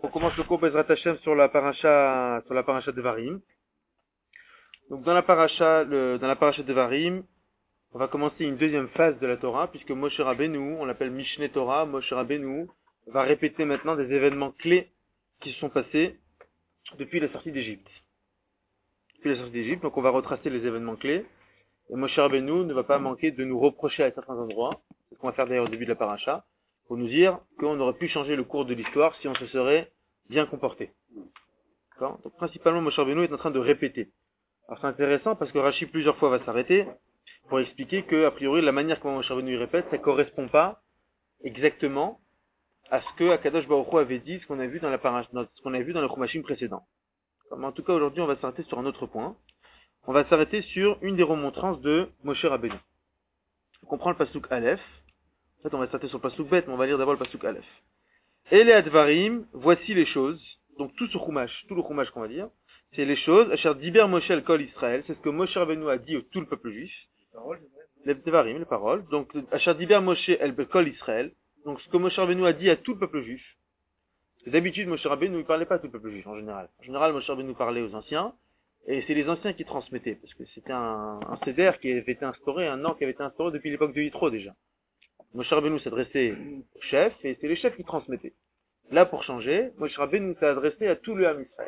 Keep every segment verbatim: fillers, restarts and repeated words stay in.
On commence le cours Bezrat Hashem sur la paracha, sur la paracha de Varim. Donc dans la paracha, le, dans la paracha de Varim, on va commencer une deuxième phase de la Torah, puisque Moshe Rabbeinu, on l'appelle Mishneh Torah, Moshe Rabbeinu va répéter maintenant des événements clés qui se sont passés depuis la sortie d'Égypte. Depuis la sortie d'Égypte, donc on va retracer les événements clés. Et Moshe Rabbeinu ne va pas manquer de nous reprocher à certains endroits, c'est ce qu'on va faire d'ailleurs au début de la paracha, pour nous dire qu'on aurait pu changer le cours de l'histoire si on se serait bien comporté. D'accord ? Donc principalement, Moshe Rabbeinu est en train de répéter. Alors c'est intéressant parce que Rashi plusieurs fois va s'arrêter pour expliquer que, a priori, la manière comment Moshe Rabbeinu répète, ça correspond pas exactement à ce que Akadosh Baruch Hu avait dit, ce qu'on a vu dans la paracha, dans ce qu'on a vu dans le Chumashim précédent. Mais en tout cas, aujourd'hui, on va s'arrêter sur un autre point. On va s'arrêter sur une des remontrances de Moshe Rabbeinu. On comprend le pasuk Aleph. En fait, on va s'arrêter sur le pasuk Bet, mais on va lire d'abord le pasuk Aleph. Et les Advarim, voici les choses. Donc tout ce Chumash, tout le Chumash qu'on va dire, c'est les choses. Asher Diber Moshe el Kol Israël, c'est ce que Moshe Rabbeinu a dit au tout le peuple juif. Les Advarim, les paroles. Donc Asher Diber Moshe el Kol Israël, donc ce que Moshe Rabbeinu a dit à tout le peuple juif. D'habitude, Moshe Rabbeinu ne parlait pas à tout le peuple juif en général. En général, Moshe Rabbeinu parlait aux anciens. Et c'est les anciens qui transmettaient, parce que c'était un, un seder qui avait été instauré, un ordre qui avait été instauré depuis l'époque de Yitro déjà. Moshe Rabbeinu s'adressait aux chefs, et c'est les chefs qui transmettaient. Là, pour changer, Moshe Rabbeinu s'est adressé à tout le Ham Israël.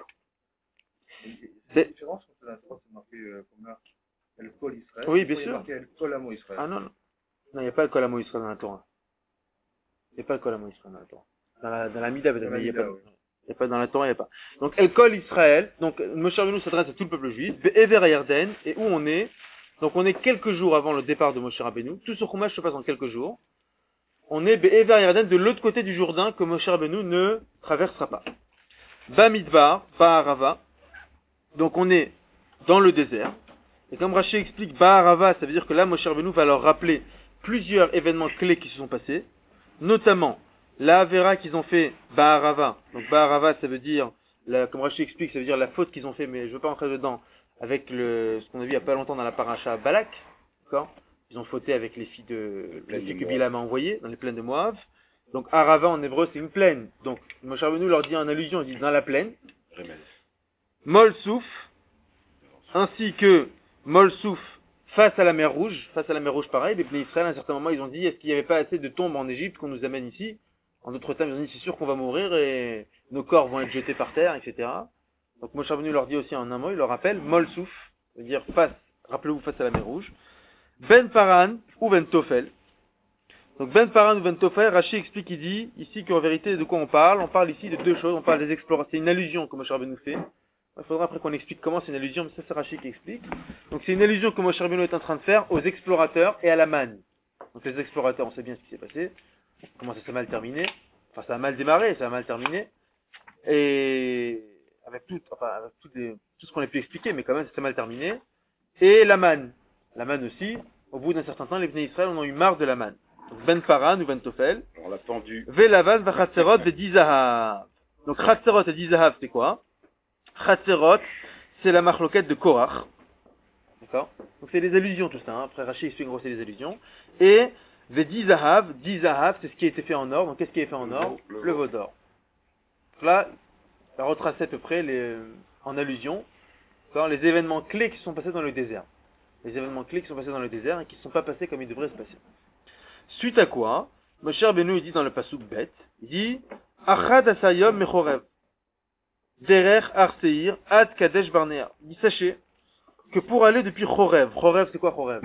C'est une différence entre la Torah, c'est marqué euh, comme là, le Kol Israël. Oui, bien sûr. Il y a marqué le Kol Amo Israël. Ah non, non. Non, il n'y a pas le Kol Amo Israël dans la Torah. Il n'y a pas le Kol Amo Israël dans la Torah. Dans la, dans la Mida, peut-être, mais il n'y a pas. Oui. Il n'y a pas dans la Torah, il n'y a pas. Donc, El Kol Israël, donc, Moshe Rabbeinu s'adresse à tout le peuple juif, Be'ever Yarden, et où on est? Donc, on est quelques jours avant le départ de Moshe Rabbeinu. Tout ce Chumash se passe en quelques jours. On est Be'ever Yarden, de l'autre côté du Jourdain, que Moshe Rabbeinu ne traversera pas. Bamidbar, Ba'arava. Donc, on est dans le désert. Et comme Rashi explique, Ba'arava, ça veut dire que là, Moshe Rabbeinu va leur rappeler plusieurs événements clés qui se sont passés, notamment la Avera qu'ils ont fait, Ba'arava. Donc Ba'arava, ça veut dire, la, comme Rashi explique, ça veut dire la faute qu'ils ont fait, mais je ne veux pas entrer dedans, avec le, ce qu'on a vu il n'y a pas longtemps dans la paracha Balak. D'accord ? Ils ont fauté avec les filles de, les filles que Bilam a envoyées dans les plaines de Moab. Donc Arava en hébreu, c'est une plaine. Donc Moshe Rabbeinu leur dit en allusion, il dit dans la plaine. Molsouf, ainsi que Molsouf face à la mer Rouge, face à la mer Rouge pareil, les Bnei Israël à un certain moment ils ont dit, est-ce qu'il n'y avait pas assez de tombes en Égypte qu'on nous amène ici? En d'autres termes, ils ont dit, c'est sûr qu'on va mourir et nos corps vont être jetés par terre, et cetera. Donc Moshe Rabbeinu leur dit aussi en un mot, il leur rappelle, Molsouf, ça veut dire face, rappelez-vous face à la mer Rouge. Ben Paran ou Ben Tofel. Donc Ben Paran ou Ben Tofel, Rashi explique, il dit ici qu'en vérité de quoi on parle? On parle ici de deux choses, on parle des explorateurs, c'est une allusion que Moshe Rabbeinu fait. Il faudra après qu'on explique comment c'est une allusion, mais ça c'est Rashi qui explique. Donc c'est une allusion que Moshe Rabbeinu est en train de faire aux explorateurs et à la manne. Donc les explorateurs, on sait bien ce qui s'est passé. Comment ça s'est mal terminé. Enfin, ça a mal démarré, ça a mal terminé. Et avec tout, enfin, avec tout, des, tout ce qu'on a pu expliquer, mais quand même, ça s'est mal terminé. Et la manne. La manne aussi. Au bout d'un certain temps, les Bnei Israël en ont eu marre de la manne. Donc, Ben Paran ou Ben Tofel. On l'a tendu. Velavaz va Chatserot ve Dizahav. Donc, Chatserot et Dizahav, c'est quoi? Chatserot, c'est la marloquette de Korach. D'accord? Donc, c'est des allusions, tout ça. Hein. Après, Rashi explique en gros, c'est des allusions. Et Vedi Zahav, Di Zahav, c'est ce qui a été fait en or. Donc qu'est-ce qui est fait en or? Le, le veau d'or. Là, ça retrace à peu près les, en allusion les événements clés qui sont passés dans le désert. Les événements clés qui sont passés dans le désert et qui ne sont pas passés comme ils devraient se passer. Suite à quoi, Moshe Rabbeinu dit dans le pasuk Bet, il dit Achad asayom mechorev derer ar seir ad kadesh barnea. Il dit sachez que pour aller depuis Chorev, Chorev c'est quoi Chorev?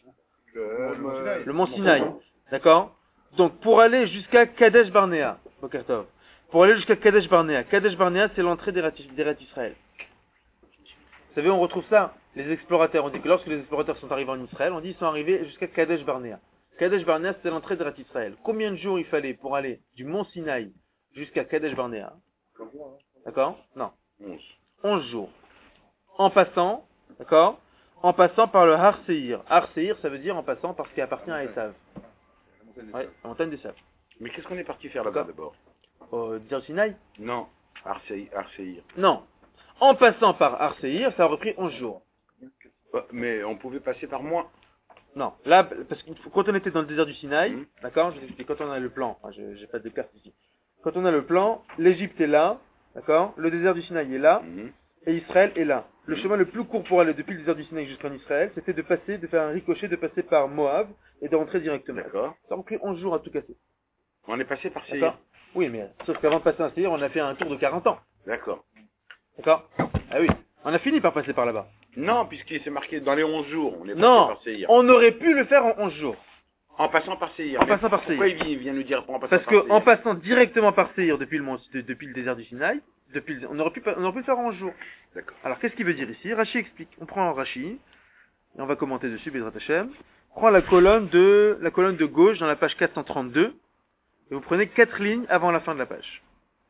Le, le mont Sinaï, d'accord? Donc pour aller jusqu'à Kadesh Barnea, pour aller jusqu'à Kadesh Barnea, Kadesh Barnea c'est l'entrée d'Eretz Israël. Vous savez, on retrouve ça, les explorateurs, on dit que lorsque les explorateurs sont arrivés en Israël, on dit qu'ils sont arrivés jusqu'à Kadesh Barnea. Kadesh Barnea c'est l'entrée d'Eretz Israël. Combien de jours il fallait pour aller du mont Sinaï jusqu'à Kadesh Barnea? D'accord? Non. onze jours. En passant, d'accord? En passant par le Har Seir. Har Seir, ça veut dire en passant par ce qui appartient à Esav. Oui, la montagne d'Esav. Mais qu'est-ce qu'on est parti faire là-bas d'abord? Au désert Sinaï? Non, Har Seir. Non. En passant par Har Seir, ça a repris onze jours. Mais on pouvait passer par moins. Non. Là, parce que quand on était dans le désert du Sinaï, mmh. d'accord, je vous explique, quand on a le plan, enfin, je n'ai pas de carte ici. quand on a le plan, l'Égypte est là, d'accord? Le désert du Sinaï est là, Mhm. et Israël est là. Le chemin le plus court pour aller depuis le désert du Sinaï jusqu'en Israël, c'était de passer, de faire un ricochet, de passer par Moab et de rentrer directement. D'accord. Ça a pris onze jours à tout casser. On est passé par Seir. D'accord? Oui, mais sauf qu'avant de passer un Seir, on a fait un tour de quarante ans. D'accord. D'accord? Ah oui. On a fini par passer par là-bas. Non, puisqu'il s'est marqué dans les onze jours, on est passé Non, par Seir. on aurait pu le faire en onze jours. En passant par Seir. En Mais passant par Pourquoi Seir. il vient, il vient nous dire en passant Parce par que Seir en passant directement par Seir depuis le, mont- de- depuis le désert du Sinaï, depuis le- on, aurait pu, pa- on aurait pu le faire en onze jours. D'accord. Alors qu'est-ce qu'il veut dire ici? Rashi explique. On prend Rashi, et on va commenter dessus, Bezrat Hashem. On prend la colonne de, la colonne de gauche dans la page quatre cent trente-deux, et vous prenez quatre lignes avant la fin de la page.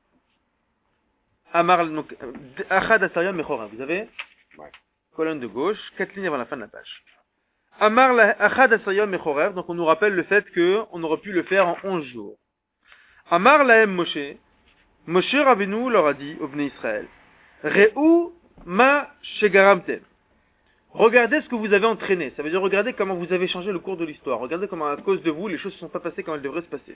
Amar, donc, euh, Achad Asarion Mechora, vous avez? Ouais. Colonne de gauche, quatre lignes avant la fin de la page. Amar la Achad Asarion Mechorer, donc on nous rappelle le fait que on aurait pu le faire en onze jours. Amar lahem Moshe, Moshe Rabbeinu leur a dit au Bnei Israël, Re'u ma shegaramtem. Regardez ce que vous avez entraîné. Ça veut dire regardez comment vous avez changé le cours de l'histoire. Regardez comment à cause de vous les choses ne sont pas passées comme elles devraient se passer.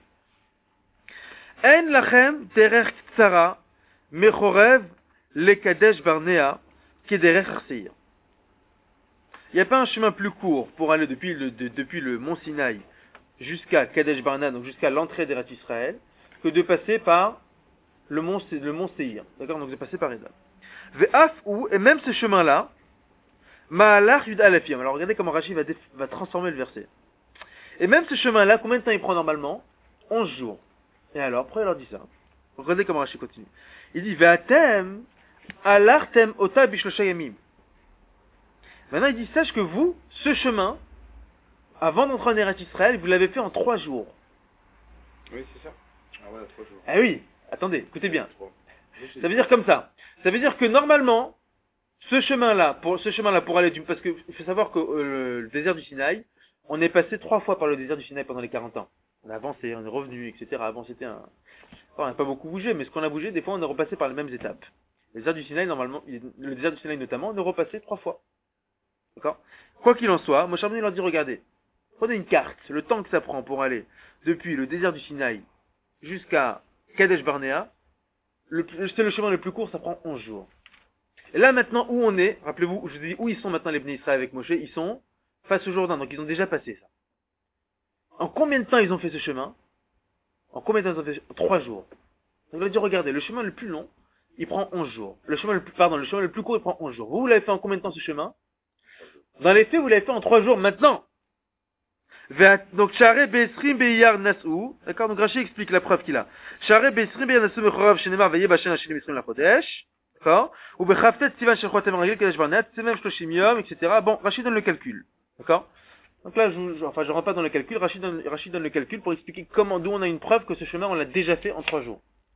En lachem derech tzara mechorev le kadesh barnea kederech arseir. Il n'y a pas un chemin plus court pour aller depuis le, de- depuis le mont Sinaï jusqu'à Kadesh Barnea, donc jusqu'à l'entrée d'Eretz Israël, que de passer par le mont, le mont Seir. D'accord? Donc de passer par Edom. Ve'af ou, et même ce chemin-là, Ma'alach Yud Alafim. Alors regardez comment Rashi va, déf- va transformer le verset. Et même ce chemin-là, combien de temps il prend normalement? onze jours. Et alors, pourquoi il leur dit ça? Regardez comment Rashi continue. Il dit, Ve'atem alartem ota bishlosha yamim. Maintenant, il dit, sache que vous, ce chemin, avant d'entrer en Eretz Israël, vous l'avez fait en trois jours. Oui, c'est ça. Ah ouais, trois jours. Ah oui, attendez, écoutez bien. Trois. Ça veut dire comme ça. Ça veut dire que normalement, ce chemin-là, pour ce chemin-là pour aller du, parce que il faut savoir que euh, le désert du Sinaï, on est passé trois fois par le désert du Sinaï pendant les quarante ans. On a avancé, on est revenu, et cetera. Avant c'était un, enfin, on n'a pas beaucoup bougé, mais ce qu'on a bougé, des fois on est repassé par les mêmes étapes. Le désert du Sinaï, normalement, il- le désert du Sinaï notamment, on est repassé trois fois. D'accord? Quoi qu'il en soit, Moshe Rabbeinu leur dit, regardez, prenez une carte, le temps que ça prend pour aller depuis le désert du Sinaï jusqu'à Kadesh Barnea, le, c'est le chemin le plus court, ça prend onze jours. Et là maintenant où on est, rappelez-vous, je vous dis où ils sont maintenant les Bnei Israël avec Moshe, ils sont face au Jourdain, donc ils ont déjà passé ça. En combien de temps ils ont fait ce chemin? En combien de temps ils ont fait? Trois jours. Donc il a dit, regardez, le chemin le plus long, il prend onze jours. Le chemin le plus, pardon, le chemin le plus court, il prend onze jours. Vous, vous l'avez fait en combien de temps ce chemin? Dans les faits, vous l'avez fait en trois jours maintenant. Donc, Share Besrim Beyar Nasou. D'accord, donc Rashi explique la preuve qu'il a. Share Besrim Beyar Nasou Mechorav Shenemar Veye Bashen Hashem Besrim La Chodesh. D'accord? Ou Bechaftet Sivan Shechotem Ragil Kadesh Barnet. C'est même Shloshim Yom, et cetera. Bon, Rashi donne le calcul. D'accord? Donc là, je, je, enfin, je rentre pas dans le calcul. Rashi donne, Rashi donne le calcul pour expliquer comment, d'où on a une preuve que ce chemin, on l'a déjà fait en trois jours.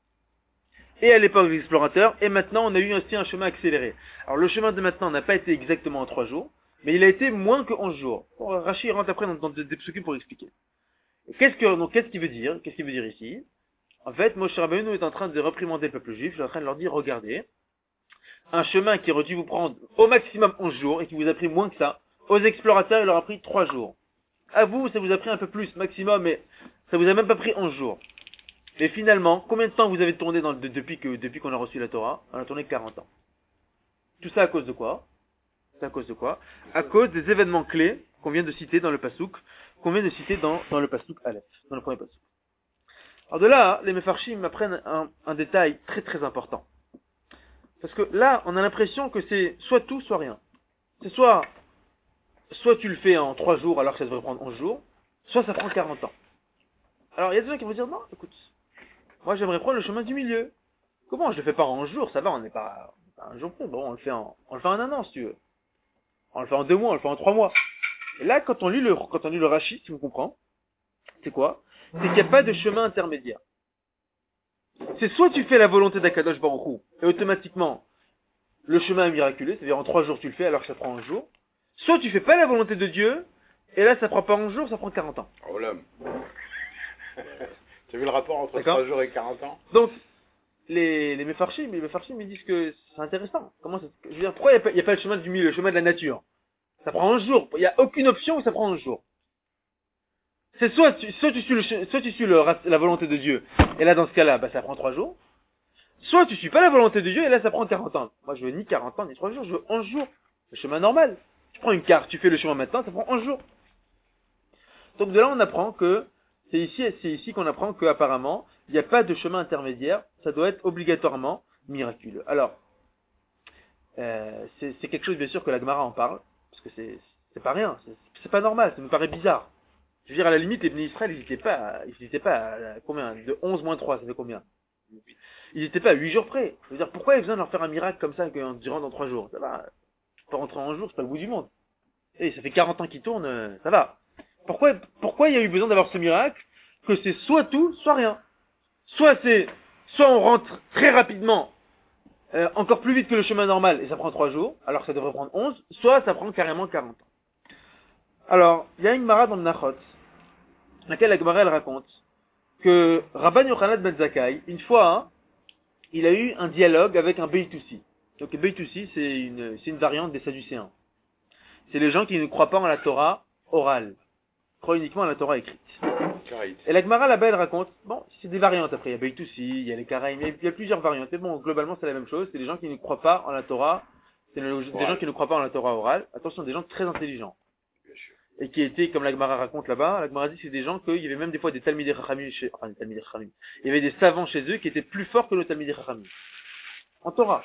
Et à l'époque des explorateurs, et maintenant, on a eu aussi un chemin accéléré. Alors, le chemin de maintenant n'a pas été exactement en trois jours, mais il a été moins que onze jours. Bon, Rashi rentre après dans, dans des, des psukim pour expliquer. Et Qu'est-ce que, donc, qu'est-ce qu'il veut dire? Qu'est-ce qu'il veut dire ici? En fait, Moshe Rabbeinu est en train de réprimander le peuple juif, il est en train de leur dire, regardez, un chemin qui aurait dû vous prendre au maximum onze jours, et qui vous a pris moins que ça, aux explorateurs, il leur a pris trois jours. À vous, ça vous a pris un peu plus, maximum, mais ça vous a même pas pris onze jours. Et finalement, combien de temps vous avez tourné dans le, de- depuis que, depuis qu'on a reçu la Torah? On a tourné quarante ans. Tout ça à cause de quoi? C'est à cause de quoi? À cause des événements clés qu'on vient de citer dans le Passouk, qu'on vient de citer dans, dans le Passouk Aleph, dans le premier Passouk. Alors de là, les Mefarshim m'apprennent un, un détail très très important. Parce que là, on a l'impression que c'est soit tout, soit rien. C'est soit, soit tu le fais en trois jours alors que ça devrait prendre onze jours, soit ça prend quarante ans. Alors il y a des gens qui vont dire, non, écoute, moi j'aimerais prendre le chemin du milieu. Comment je le fais pas en onze jours, ça va, on n'est pas, on n'est pas un jour près, bon, on le fait en, on le fait en un an si tu veux. On le fait en deux mois, on le fait en trois mois. Et là, quand on lit le, quand on lit le Rashi, si vous comprenez, c'est quoi? C'est qu'il n'y a pas de chemin intermédiaire. C'est soit tu fais la volonté d'Akadosh Baruch Hu, et automatiquement, le chemin est miraculeux, c'est-à-dire en trois jours tu le fais alors que ça prend un jour. Soit tu fais pas la volonté de Dieu, et là ça prend pas un jour, ça prend quarante ans. Oh l'homme. Tu as vu le rapport entre D'accord. trois jours et quarante ans? Donc, les, les Mefarshim, les Mefarshim, ils disent que c'est intéressant. Comment ça, je veux dire, pourquoi il n'y a, pas- il y a pas le chemin du milieu, le chemin de la nature? Ça prend un jour. Il n'y a aucune option où ça prend un jour. C'est soit tu, soit tu suis, le, soit tu suis le, la volonté de Dieu, et là dans ce cas-là, bah, ça prend trois jours. Soit tu suis pas la volonté de Dieu, et là ça prend quarante ans. Moi je veux ni quarante ans, ni trois jours, je veux onze jours. Le chemin normal. Tu prends une carte, tu fais le chemin maintenant, ça prend onze jours. Donc de là on apprend que, c'est ici, c'est ici qu'on apprend qu'apparemment, il n'y a pas de chemin intermédiaire, ça doit être obligatoirement miraculeux. Alors, euh, c'est, c'est quelque chose bien sûr que la Gemara en parle, parce que c'est, c'est pas rien, c'est, c'est pas normal, ça me paraît bizarre. Je veux dire, à la limite, les Bnei Israël, ils n'étaient pas, à, ils étaient pas à, à combien? De onze moins trois, ça fait combien? Ils n'étaient pas à huit jours près. Je veux dire, pourquoi il y a besoin de leur faire un miracle comme ça en durant dans trois jours? Ça va, je peux rentrer en un jour, c'est pas le bout du monde. Et ça fait quarante ans qu'ils tournent, euh, ça va. Pourquoi, pourquoi il y a eu besoin d'avoir ce miracle? Que c'est soit tout, soit rien. Soit c'est, soit on rentre très rapidement, euh, encore plus vite que le chemin normal, et ça prend trois jours, alors que ça devrait prendre onze, soit ça prend carrément quarante ans. Alors, il y a une Mara dans le Nachot, laquelle la Gemara elle raconte que Rabban Yochanan ben Zakkai, une fois, hein, il a eu un dialogue avec un Beitoussi. Donc le Beitoussi, c'est une, c'est une variante des Sadducéens. C'est les gens qui ne croient pas en la Torah orale, croient uniquement en la Torah écrite. Et la Gemara là-bas elle raconte, bon, c'est des variantes après, il y a Beitoussi, il y a les Karaïm, il y a plusieurs variantes. Mais bon, globalement c'est la même chose, c'est les gens qui ne croient pas en la Torah, c'est le, des gens qui ne croient pas en la Torah orale. Attention, des gens très intelligents. Et qui étaient, comme la Gemara raconte là-bas, la Gemara dit que c'est des gens qu'il y avait même des fois des Talmidei Chachamim chez, enfin des Talmidei Chachamim. Il y avait des savants chez eux qui étaient plus forts que nos Talmidei Chachamim. En Torah.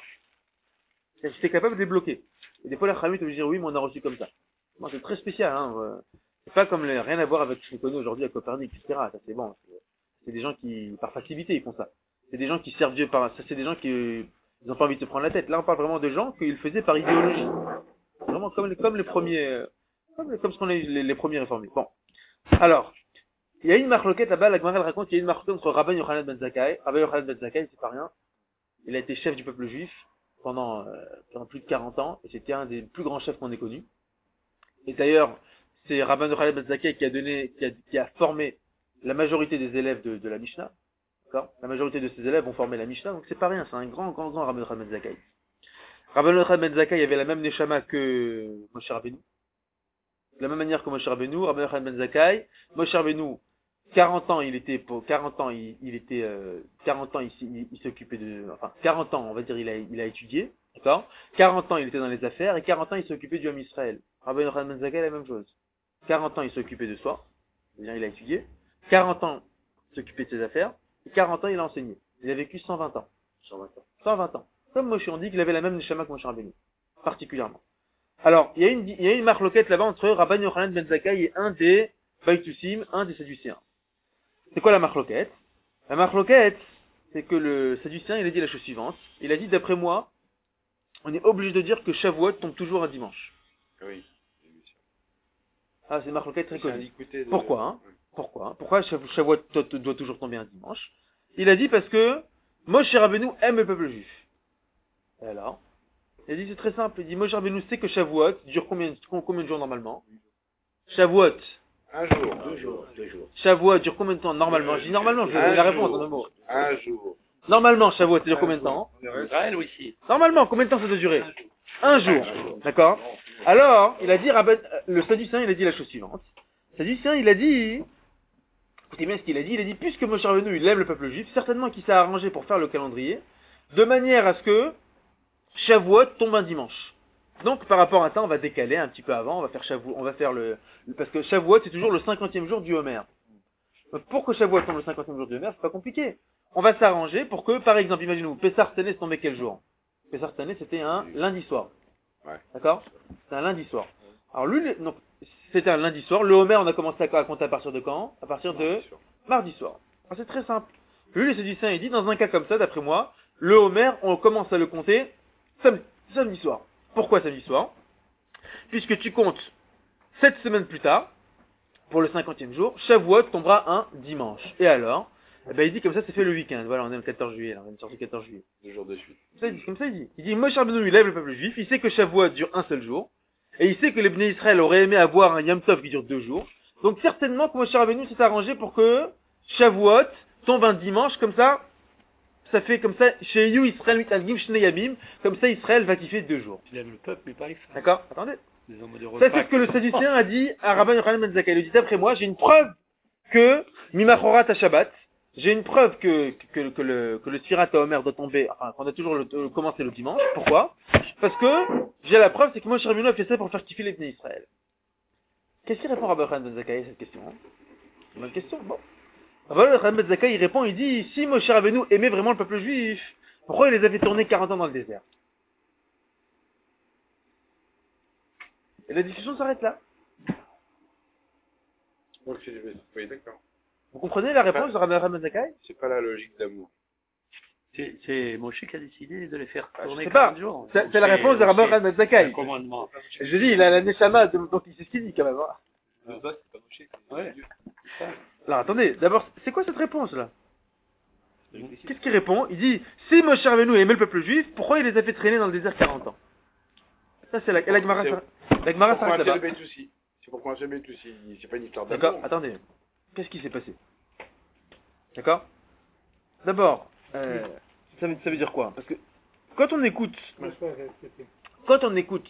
Ils étaient capables de les bloquer. Et des fois les Chachamim te disent oui, mais on a reçu comme ça. Moi, c'est très spécial, hein. C'est pas comme les, rien à voir avec ce qu'on connaît aujourd'hui à Copernic, et cetera. Ça c'est bon. C'est, c'est des gens qui, par facilité, ils font ça. C'est des gens qui servent Dieu par, ça c'est des gens qui, ils ont pas envie de se prendre la tête. Là, on parle vraiment de gens qu'ils faisaient par idéologie. Vraiment comme les, comme les premiers, Comme, comme ce qu'on a eu les, les premiers réformés. Bon. Alors, il y a une marloquette là-bas, la Gemara raconte qu'il y a une marloquette entre Rabban Yochanan ben Zakkai. Rabban Yochanan ben Zakkai, c'est pas rien. Il a été chef du peuple juif pendant, euh, pendant plus de quarante ans, et c'était un des plus grands chefs qu'on ait connus. Et d'ailleurs, c'est Rabban Yochanan ben Zakkai qui a donné, qui a, qui a formé la majorité des élèves de, de la Mishnah. D'accord? La majorité de ses élèves ont formé la Mishnah, donc c'est pas rien, c'est un grand, grand, grand Rabban Yochanan ben Zakkai. Rabban Yochanan ben Zakkai avait la même neshama que Moshe Rabbeinu. De la même manière que Moshe Rabbeinu, Rabban Yochanan ben Zakkai, Moshe Rabbeinu, quarante ans, il était, pour quarante ans, il, il était, euh, quarante ans, il, il, il s'occupait de, enfin, quarante ans, on va dire, il a, il a étudié, d'accord? quarante ans, il était dans les affaires, et quarante ans, il s'occupait du Ham Israël. Rabban Yochanan ben Zakkai, la même chose. quarante ans, il s'occupait de soi, c'est-à-dire, il a étudié. quarante ans, il s'occupait de ses affaires, et quarante ans, il a enseigné. Il a vécu cent vingt ans. cent vingt ans. cent vingt ans. Comme Moshe, on dit qu'il avait la même neshama que Moshe Rabbeinu. Particulièrement. Alors, il y a une, il y a une marloquette là-bas entre Rabban Yochanan ben Zakkai et un des Baïtussim, un des Sadducéens. C'est quoi la marloquette? La marloquette, c'est que le Sadducéen, il a dit la chose suivante. Il a dit, d'après moi, on est obligé de dire que Shavuot tombe toujours un dimanche. Oui. Ah, c'est une marloquette très connue. De... Pourquoi, hein? Pourquoi? Pourquoi Shavuot doit toujours tomber un dimanche? Il a dit parce que Moshe Rabbeinu aime le peuple juif. Et alors? Il a dit c'est très simple. Il dit Moshe Rabbeinu sait que Shavuot dure combien, combien de jours normalement? Shavuot. Un jour, deux jours, deux jours. Shavuot dure combien de temps normalement? Je dis normalement, je vais la réponse en un mot. Un jour. Normalement, Shavuot, ça dure combien de temps? Israël aussi. Normalement, combien de temps ça doit durer? Un jour. D'accord? Alors, il a dit, le Sadducéen, il a dit la chose suivante. Le Sadducéen, il a dit, écoutez bien ce qu'il a dit, il a dit, puisque Moshe Rabbeinu, il aime le peuple juif, certainement qu'il s'est arrangé pour faire le calendrier, de manière à ce que Shavuot tombe un dimanche. Donc, par rapport à ça, on va décaler un petit peu avant, on va faire Shavuot, on va faire le, parce que Shavuot, c'est toujours le cinquantième jour du Homer. Donc, pour que Shavuot tombe le cinquantième jour du Homer, c'est pas compliqué. On va s'arranger pour que, par exemple, imaginez-vous, Pessar Tzané, c'est tombé quel jour? Pessar Tzané, c'était un lundi soir. Ouais. D'accord? C'était un lundi soir. Alors, lui, donc, c'était un lundi soir. Le Homer, on a commencé à compter à partir de quand? À partir de mardi soir. Mardi soir. Alors, c'est très simple. Lui, le Sadducéen, il dit, dans un cas comme ça, d'après moi, le Homer, on commence à le compter samedi, samedi soir. Pourquoi samedi soir? Puisque tu comptes sept semaines plus tard, pour le cinquantième jour, Shavuot tombera un dimanche. Et alors? Eh ben, il dit comme ça, c'est fait le week-end. Voilà, on est le quatorze juillet, là. On est sorti le quatorze juillet. Deux jours de suite. Ça, il dit, comme ça, il dit. Il dit, Moshe Rabbeinu, il lève le peuple juif. Il sait que Shavuot dure un seul jour. Et il sait que les Bnei Israël auraient aimé avoir un Yom Tov qui dure deux jours. Donc, certainement que Moshe Rabbeinu s'est arrangé pour que Shavuot tombe un dimanche. Comme ça, ça fait comme ça, chez You Israël mitagim shnei yamim. Comme ça, Israël va kiffer deux jours. Il aime le peuple, mais pas les femmes. D'accord? Attendez. Les hommes de Ça, c'est ce que le Sadducéen a dit à Rabban Yochanan ben Zakkai. Il dit, d'après moi, j'ai une preuve que Mimachorat à Shabbat, j'ai une preuve que, que, que le, que le Sfirat Omer doit tomber, enfin, qu'on a toujours le, euh, commencé le dimanche. Pourquoi? Parce que j'ai la preuve, c'est que Moshe Rabbeinu a fait ça pour faire kiffer les Bnei Israël. Qu'est-ce qu'il répond à Rabbi Yochanan ben Zakkai à cette question? Hein? C'est une bonne question. Bon. Rabbi Yochanan ben Zakkai, il répond, il dit, si Moshe Rabbeinu aimait vraiment le peuple juif, pourquoi il les avait tournés quarante ans dans le désert? Et la discussion s'arrête là. Ok, oui, d'accord. Vous comprenez la réponse de Rabbi Yochanan ben Zakkai? C'est pas la logique d'amour. C'est, c'est Moshe qui a décidé de les faire Ah, je tourner sais pas. quarante jours. C'est, c'est la réponse de Rabbi Yochanan ben Un Zakkai. commandement. Je dis, il a la Neshama, donc il sait ce qu'il dit quand même. Hein. Le boss, c'est pas Moshe, c'est Ouais. Dieu. Alors attendez, d'abord, c'est quoi cette réponse là? Qu'est-ce qu'il répond? Il dit, si Moshe Rabbeinu aimait le peuple juif, pourquoi il les a fait traîner dans le désert quarante ans? Ça c'est la, et la Gemara, C'est- la Gemara Pourquoi s'arrête un tel là-bas. bête aussi? C'est pourquoi un tel bête aussi. C'est pas une histoire D'accord, d'amour. attendez. Qu'est-ce qui s'est passé? D'accord? D'abord, euh, ça, veut, ça veut dire quoi? Parce que quand on écoute, quand on écoute,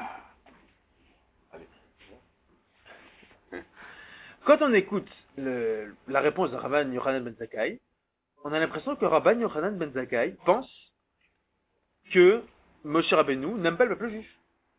quand on écoute le, la réponse de Rabban Yochanan ben Zakkai, on a l'impression que Rabban Yochanan ben Zakkai pense que Moshe Rabbeinu n'aime pas le peuple juif.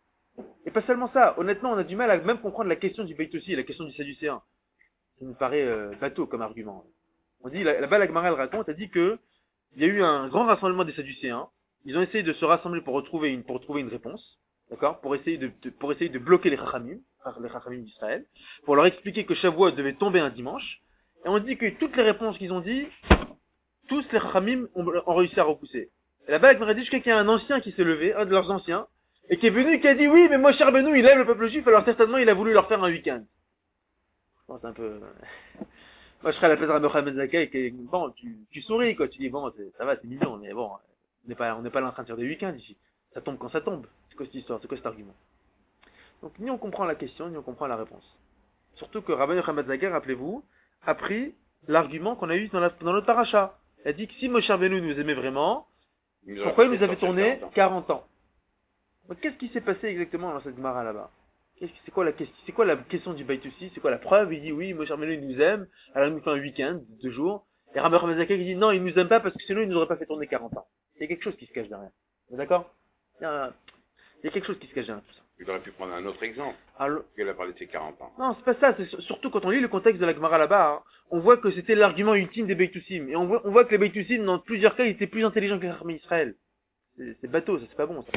Et pas seulement ça, honnêtement, on a du mal à même comprendre la question du Beit aussi, la question du Sadducéen. Ça nous paraît euh, bateau comme argument. On dit, là- là-bas, la Gemara, elle raconte, elle dit que il y a eu un grand rassemblement des Sadducéens. Ils ont essayé de se rassembler pour retrouver une, pour trouver une réponse, d'accord, pour essayer de, de- pour essayer de bloquer les Chachamim, les Chachamim d'Israël, pour leur expliquer que Shavuot devait tomber un dimanche. Et on dit que toutes les réponses qu'ils ont dit, tous les Chachamim ont, ont réussi à repousser. Et là-bas, la Gemara dit jusqu'à qu'il y a un ancien qui s'est levé, un de leurs anciens, et qui est venu et qui a dit oui, mais moi, Moshe Rabbeinu, il aime le peuple juif, alors certainement il a voulu leur faire un week-end. Bon, c'est un peu... Moi, je serais à la place de Rabbi Yochanan ben Zakkai, et bon, tu, tu souris, quoi. Tu dis, bon, c'est- ça va, c'est mignon, mais bon, on n'est pas, on n'est pas là en train de faire des week-ends ici. Ça tombe quand ça tombe. C'est quoi cette histoire? C'est quoi cet argument? Donc, ni on comprend la question, ni on comprend la réponse. Surtout que Rabbi Yochanan ben Zakkai, rappelez-vous, a pris l'argument qu'on a eu dans, la, dans notre paracha. Il a dit que si Moshe Rabbeinu nous aimait vraiment, Il nous pourquoi il aurait nous avait fait sortir tourné quarante ans. quarante ans? Donc, qu'est-ce qui s'est passé exactement dans cette Gemara là-bas? Qu'est-ce que- C'est quoi la question, c'est quoi la question du Beit aussi? C'est quoi la preuve? Il dit oui, Moshe Rabbeinu il nous aime, alors il nous fait un week-end, deux jours. Et Rabbi Yochanan ben Zakkai il dit non, il nous aime pas parce que sinon il nous aurait pas fait tourner quarante ans. Il y a quelque chose qui se cache derrière. Vous êtes d'accord? Il y a, il y a quelque chose qui se cache derrière tout ça. Il aurait pu prendre un autre exemple. Alors, Il a parlé de ses quarante ans. non, c'est pas ça, c'est sur- surtout quand on lit le contexte de la Gemara là-bas, hein, on voit que c'était l'argument ultime des Beitusim. Et on voit, on voit que les Beitusim, dans plusieurs cas, ils étaient plus intelligents que les armées d'Israël. C'est c'est bateau, ça c'est pas bon ça.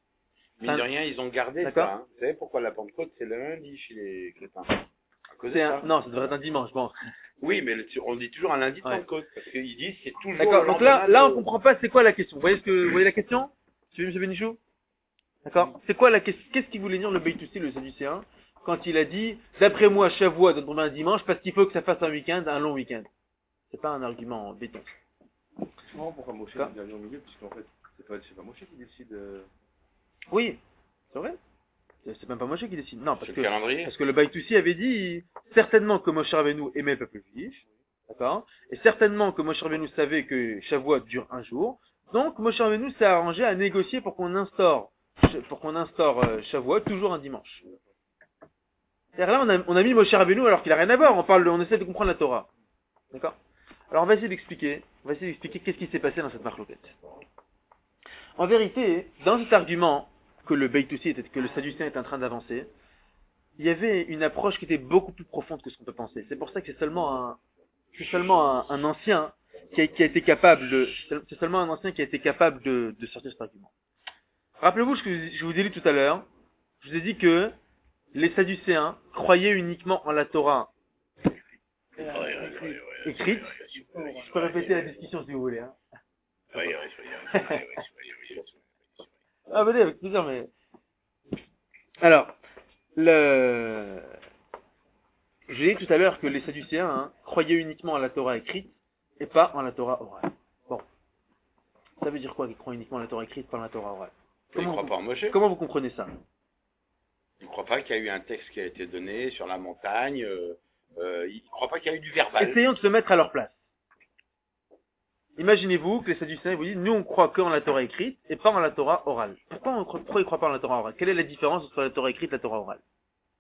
Mine de rien, ils ont gardé D'accord. ça. Hein. Vous savez pourquoi la Pentecôte, c'est le lundi chez les chrétiens? À cause de C'est ça. un, non, ça devrait être un dimanche, bon. Oui, mais le- on dit toujours un lundi de Ouais. Pentecôte. Parce qu'ils disent que c'est toujours D'accord, le donc là, lendemain là on de- comprend pas c'est quoi la question. Vous voyez ce que, vous voyez la question? Tu veux, monsieur Benichou? D'accord? C'est quoi la question? Qu'est-ce qu'il voulait dire le Beitusi, le Sadducéen, quand il a dit, d'après moi, Shavuot doit tomber un dimanche parce qu'il faut que ça fasse un week-end, un long week-end? C'est pas un argument en béton. Je comprends pourquoi Moshe Quoi est dernier au milieu, puisqu'en fait, c'est pas, c'est pas Moshe qui décide. euh, Oui, c'est vrai. C'est c'est même pas Moshe qui décide. Non, parce C'est que, le calendrier. parce que le Beitusi avait dit, certainement que Moshe Rabbeinu aimait le peuple juif. D'accord? Et certainement que Moshe Rabbeinu savait que Shavuot dure un jour. Donc, Moshe Rabbeinu s'est arrangé à négocier pour qu'on instaure, pour qu'on instaure euh, Shavuot toujours un dimanche. C'est-à-dire là, on a, on a mis Moshe Rabbeinu alors qu'il a rien à voir. On parle, de- on essaie de comprendre la Torah. D'accord? Alors, on va essayer d'expliquer, on va essayer d'expliquer qu'est-ce qui s'est passé dans cette marloquette. En vérité, dans cet argument que le Beitusi était, que le Sadducéen est en train d'avancer, il y avait une approche qui était beaucoup plus profonde que ce qu'on peut penser. C'est pour ça que c'est seulement un, c'est seulement un, un ancien qui a, qui a été capable de, c'est seulement un ancien qui a été capable de, de sortir cet argument. Rappelez-vous ce que je vous ai dit tout à l'heure. Je vous ai dit que les Sadducéens croyaient uniquement en la Torah écrite. Je peux répéter la discussion si vous voulez. Hein. Ah, venez avec plaisir, mais... Alors, le... J'ai dit tout à l'heure que les Sadducéens hein, croyaient uniquement en la Torah écrite et pas en la Torah orale. Bon. Ça veut dire quoi qu'ils croient uniquement en la Torah écrite, pas en la Torah orale? Ils ne Comment croient vous, pas en Moshe. comment vous comprenez ça? Ils ne croient pas qu'il y a eu un texte qui a été donné sur la montagne. Euh, euh, ils ne croient pas qu'il y a eu du verbal. Essayons de se mettre à leur place. Imaginez-vous que les Sadducéens vous disent, nous on croit que en la Torah écrite et pas en la Torah orale. Pourquoi, on croit, pourquoi ils ne croient pas en la Torah orale? Quelle est la différence entre la Torah écrite et la Torah orale?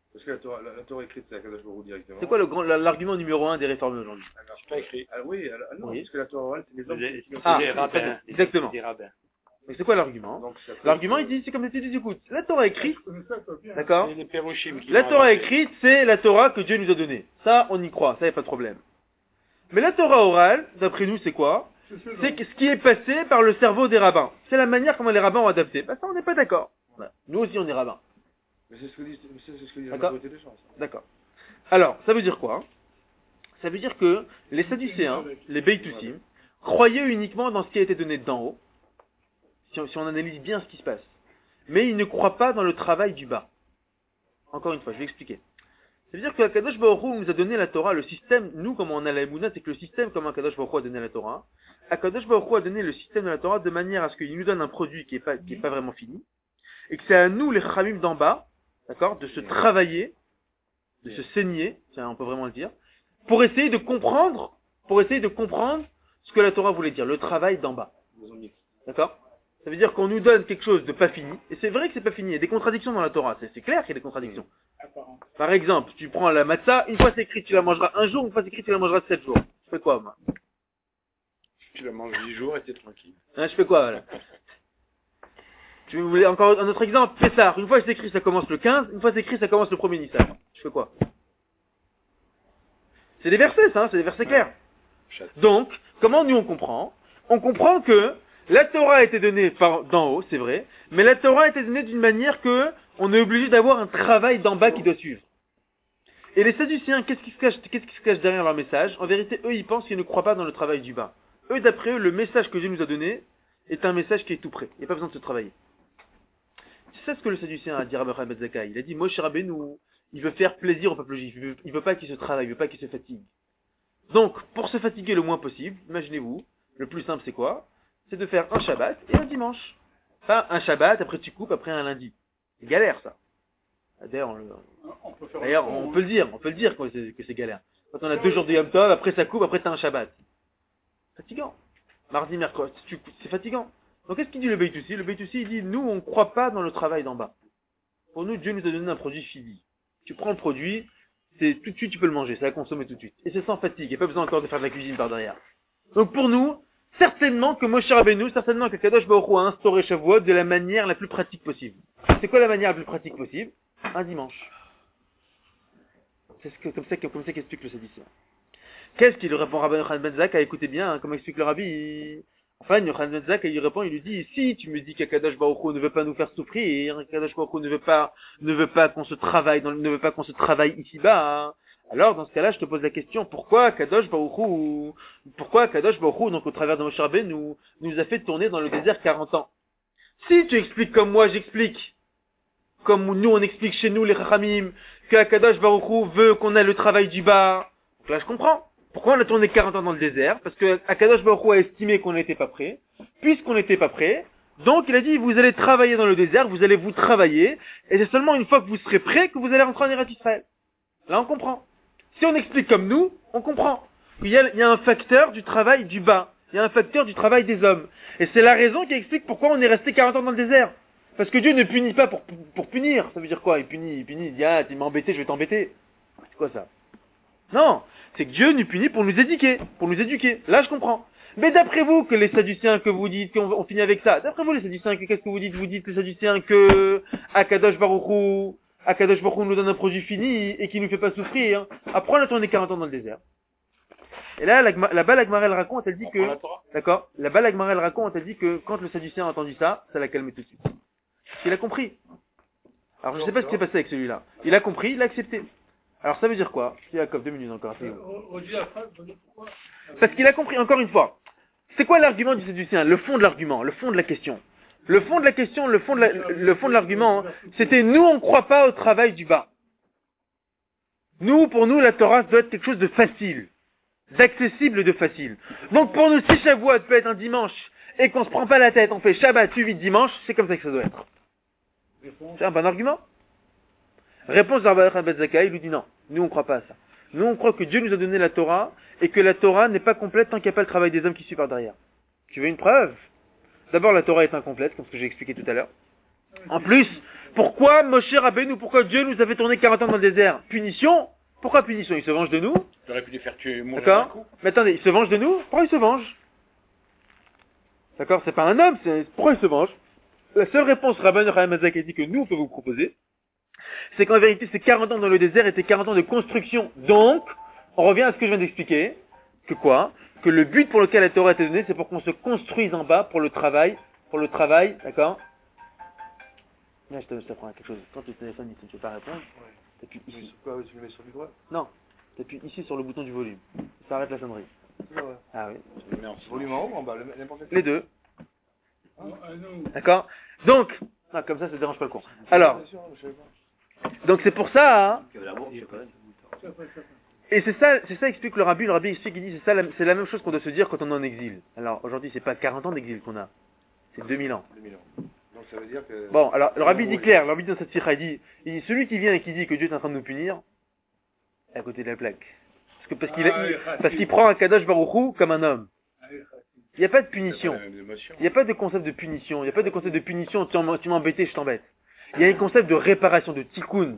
Parce que la Torah, la, la Torah écrite, c'est Akadosh Baruch Hu directement. C'est quoi le grand, l'argument numéro un des réformes aujourd'hui? C'est pas écrit. Ah oui, alors, ah non, Oui. parce que la Torah orale, c'est les hommes C'est qui l'ont Ah, des fait. rabbins. exactement. Des rabbins. Mais c'est quoi l'argument? Donc, ça peut L'argument, être- il dit, c'est comme tu dis, écoute, la Torah écrite, Mais ça, ça vient. d'accord? C'est les Pérochim qui La l'ont Torah inventé. écrite, c'est la Torah que Dieu nous a donnée. Ça, on y croit, ça y a pas de problème. Mais la Torah orale, d'après nous, c'est quoi? C'est que ce qui est passé par le cerveau des rabbins. C'est la manière comment les rabbins ont adapté. Bah ça, on n'est pas d'accord. Voilà. Nous aussi, on est rabbins. Mais c'est ce que dit, c'est ce que dit la D'accord. majorité des gens. ça. D'accord. Alors, ça veut dire quoi? Ça veut dire que les Sadducéens, les Beitusim, croyaient uniquement dans ce qui a été donné d'en haut, si on, si on analyse bien ce qui se passe. Mais ils ne croient pas dans le travail du bas. Encore une fois, je vais expliquer. Ça veut dire que Kadosh Baruch Hu nous a donné la Torah, le système, nous, comme on a la Emouna, c'est que le système, comme Kadosh Baruch Hu a donné la Torah, Kadosh Baruch Hu a donné le système de la Torah de manière à ce qu'il nous donne un produit qui est pas, qui est pas vraiment fini, et que c'est à nous, les Khamim d'en bas, d'accord, de se travailler, de se saigner, tiens, on peut vraiment le dire, pour essayer de comprendre, pour essayer de comprendre ce que la Torah voulait dire, le travail d'en bas. D'accord? Ça veut dire qu'on nous donne quelque chose de pas fini, et c'est vrai que c'est pas fini, il y a des contradictions dans la Torah, c'est, c'est clair qu'il y a des contradictions. Par exemple, tu prends la matzah, une fois c'est écrit tu la mangeras un jour, une fois c'est écrit tu la mangeras sept jours. Je fais quoi, moi? Tu la manges dix jours et t'es tranquille. Hein, je fais quoi, voilà? Tu voulais encore un autre exemple? Pessah, une fois c'est écrit ça commence le quinze, une fois c'est écrit ça commence le premier Nissan. Je fais quoi? C'est des versets, ça, hein, c'est des versets clairs. Donc, comment nous on comprend? On comprend que la Torah a été donnée par d'en haut, c'est vrai, mais la Torah a été donnée d'une manière que on est obligé d'avoir un travail d'en bas qui doit suivre. Et les Sadducéens, qu'est-ce qui se cache, qu'est-ce qui se cache derrière leur message? En vérité, eux, ils pensent qu'ils ne croient pas dans le travail du bas. Eux, d'après eux, le message que Dieu nous a donné est un message qui est tout prêt. Il n'y a pas besoin de se travailler. Tu sais ce que le Sadducéen a dit à Rabbi Zakai? Il a dit, Moshe Rabbeinu, il veut faire plaisir au peuple juif. Il veut, il veut pas qu'il se travaille, il veut pas qu'il se fatigue. Donc, pour se fatiguer le moins possible, imaginez-vous, le plus simple c'est quoi? C'est de faire un Shabbat et un dimanche. Pas un Shabbat, après tu coupes, après un lundi. C'est galère, ça. D'ailleurs, on, le- On peut faire d'ailleurs, on peut le dire, on peut le dire que c'est, que c'est galère. Quand on a deux jours de Yom Tov, après ça coupe, après t'as un Shabbat. Fatigant. Mardi, mercredi, tu- c'est fatigant. Donc qu'est-ce qu'il dit le Beitusi? Le Beitusi, il dit, nous, on ne croit pas dans le travail d'en bas. Pour nous, Dieu nous a donné un produit fini. Tu prends le produit, c'est tout de suite, tu peux le manger, ça va consommer tout de suite. Et c'est sans fatigue, il n'y a pas besoin encore de faire de la cuisine par derrière. Donc pour nous, certainement que Moshe Rabbeinu, certainement que Kadosh Baruch Hu a instauré Shavuot de la manière la plus pratique possible. C'est quoi la manière la plus pratique possible? Un dimanche. C'est ce que, comme ça, comme ça qu'explique le Sadducéen. Qu'est-ce qu'il répond Rabbi Yochanan ben Zakkai? Écoutez bien, hein, comment explique le Rabbi. Il... Enfin, Yochanan ben Zakkai, il répond, il lui dit, si tu me dis qu'Akadosh Baruch Hu ne veut pas nous faire souffrir, qu'Akadosh Baruch Hu ne veut pas, ne veut pas qu'on se travaille, dans, ne veut pas qu'on se travaille ici-bas, hein, alors dans ce cas-là, je te pose la question, pourquoi Kadosh Baruch Hu, pourquoi Kadosh Baruch Hu, donc au travers de Moshe Rabbeinu, nous, nous a fait tourner dans le désert quarante ans? Si tu expliques comme moi j'explique, comme nous on explique chez nous les Chachamim, que Akadosh Baruch Hu veut qu'on ait le travail du bas, donc là je comprends. Pourquoi on a tourné quarante ans dans le désert? Parce que Akadosh Baruch Hu a estimé qu'on n'était pas prêt. Puisqu'on n'était pas prêt, donc il a dit, vous allez travailler dans le désert, vous allez vous travailler, et c'est seulement une fois que vous serez prêt que vous allez rentrer en Eretz Israël. Là on comprend. Si on explique comme nous, on comprend. Il y a, il y a un facteur du travail du bas. Il y a un facteur du travail des hommes. Et c'est la raison qui explique pourquoi on est resté quarante ans dans le désert. Parce que Dieu ne punit pas pour, pour punir. Ça veut dire quoi? Il punit, il punit, il dit, ah, tu m'as embêté, je vais t'embêter. C'est quoi ça? Non, c'est que Dieu nous punit pour nous éduquer, pour nous éduquer. Là, je comprends. Mais d'après vous, que les Sadducéens que vous dites, qu'on on finit avec ça, d'après vous, les Sadducéens, que, qu'est-ce que vous dites? Vous dites, les Sadducéens, que Akadosh Baruch Hu, Akadosh Baruch Hu nous donne un produit fini et qui nous fait pas souffrir. Après, on a tourné quarante ans dans le désert. Et là, la, là-bas, la Gemara, elle raconte, elle dit que, d'accord, là-bas, la Gemara, elle raconte, elle dit que quand le Sadducéen a entendu ça, ça l'a calmé tout de suite. Parce qu'il a compris. Alors, je sais pas ce qui s'est passé avec celui-là. Il a compris, il a accepté. Alors, ça veut dire quoi? Jacob, deux minutes encore. Parce qu'il a compris, encore une fois. C'est quoi l'argument du Sadducéen? Le fond de l'argument, le fond de la question. Le fond de la question, le fond de, la, le fond de l'argument, hein, c'était nous, on ne croit pas au travail du bas. Nous, pour nous, la Torah doit être quelque chose de facile, d'accessible, de facile. Donc pour nous, si Shavuot peut être un dimanche et qu'on se prend pas la tête, on fait Shabbat suivi de dimanche, c'est comme ça que ça doit être. C'est un bon argument. Réponse d'Arba Yochanan ben Zakkai, il lui dit non, nous on ne croit pas à ça. Nous on croit que Dieu nous a donné la Torah et que la Torah n'est pas complète tant qu'il n'y a pas le travail des hommes qui suivent par derrière. Tu veux une preuve? D'abord, la Torah est incomplète, comme ce que j'ai expliqué tout à l'heure. En plus, pourquoi Moshe Rabbeinu, pourquoi Dieu nous a fait tourner quarante ans dans le désert? Punition? Pourquoi punition? Il se venge de nous? J'aurais pu les faire tuer mourir d'un D'accord? coup. Mais attendez, il se venge de nous? Pourquoi il se venge? D'accord? C'est pas un homme, c'est pourquoi il se venge? La seule réponse Rabbeinu Chaim Hazak a dit que nous on peut vous proposer, c'est qu'en vérité ces quarante ans dans le désert étaient quarante ans de construction. Donc, on revient à ce que je viens d'expliquer, que quoi? Que le but pour lequel la Torah a été donnée, c'est pour qu'on se construise en bas pour le travail, pour le travail, d'accord? Là, je te, je t'apprends quelque chose. Quand tu téléphones ici, tu ne peux pas répondre. T'appuies Tu mets ici. sur quoi? Tu le mets sur du doigt? Non. T'appuies ici sur le bouton du volume. Ça arrête la sonnerie. Ouais, ouais. Ah oui. Je le mets en silence. Volume en haut ou en bas? le- N'importe quel. Les deux. D'accord? Donc, non, comme ça, ça ne dérange pas le cours. Alors, Bien sûr, je savais pas. donc c'est pour ça, hein, Que la bourse, c'est quand même. et c'est ça, c'est ça explique le rabbi, le rabbi explique, il dit, c'est ça, la- c'est la même chose qu'on doit se dire quand on est en exil. Alors, aujourd'hui, c'est pas quarante ans d'exil qu'on a. C'est deux mille ans. deux mille ans. Donc ça veut dire que. Bon, alors, le rabbi dit clair, le rabbi dit dans cette sikha, il dit, il dit, celui qui vient et qui dit que Dieu est en train de nous punir, est à côté de la plaque. Parce que, parce qu'il, a- il- parce qu'il prend un Kadosh Baruch Hu comme un homme. Il n'y a pas de C'est punition. pas la même émotion. Il n'y a pas de concept de punition. Il n'y a pas de concept de punition, tu m'em- tu m'as embêté, je t'embête. Il y a un concept de réparation, de tikkun.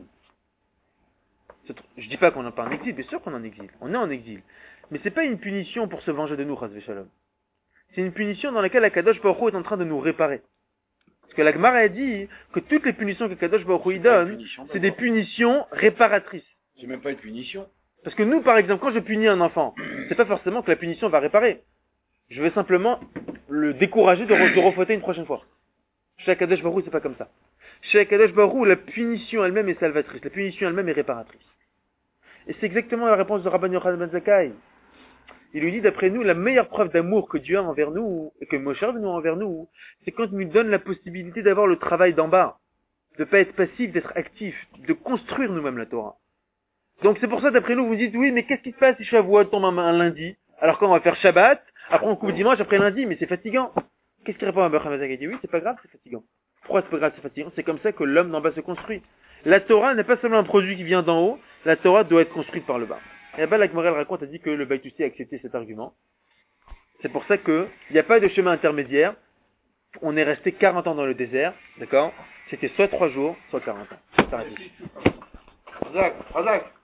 C'est tr- Je dis pas qu'on n'est pas en exil, bien sûr qu'on est en exil. On est en exil. Mais c'est pas une punition pour se venger de nous, Chas v'Shalom. C'est une punition dans laquelle Akadosh Baruch Hu est en train de nous réparer. Parce que la Gemara a dit que toutes les punitions que Kadosh Baruch Hu il C'est pas une donne, punition, c'est des d'abord. punitions réparatrices. C'est même pas une punition. Parce que nous, par exemple, quand je punis un enfant, c'est pas forcément que la punition va réparer. Je vais simplement le décourager de, re- de refaiter une prochaine fois. Chez Akadosh Baruch Hu, c'est pas comme ça. Chez Akadosh Baruch Hu, la punition elle-même est salvatrice. La punition elle-même est réparatrice. Et c'est exactement la réponse de Rabban Yochanan ben Zakkai. Il lui dit, d'après nous, la meilleure preuve d'amour que Dieu a envers nous, et que Moshe Rabbeinu a envers nous, c'est quand il nous donne la possibilité d'avoir le travail d'en bas. De pas être passif, d'être actif, de construire nous-mêmes la Torah. Donc c'est pour ça, d'après nous, vous dites, oui, mais qu'est-ce qui se passe si Shavuot tombe un, un lundi? Alors quand on va faire Shabbat, après on coupe dimanche, après lundi, mais c'est fatigant. Qu'est-ce qu'il répond à Rabban Yochanan? Il dit, oui, c'est pas grave, c'est fatigant. Pourquoi c'est pas grave, c'est fatigant? C'est comme ça que l'homme d'en bas se construit. La Torah n'est pas seulement un produit qui vient d'en haut, la Torah doit être construite par le bas. Et là-bas, la Gemara raconte, a dit que le Baïtussi a accepté cet argument. C'est pour ça que il n'y a pas de chemin intermédiaire. On est resté quarante ans dans le désert, d'accord? C'était soit trois jours, soit quarante ans. Ça s'arrête ici. Razak, Razak.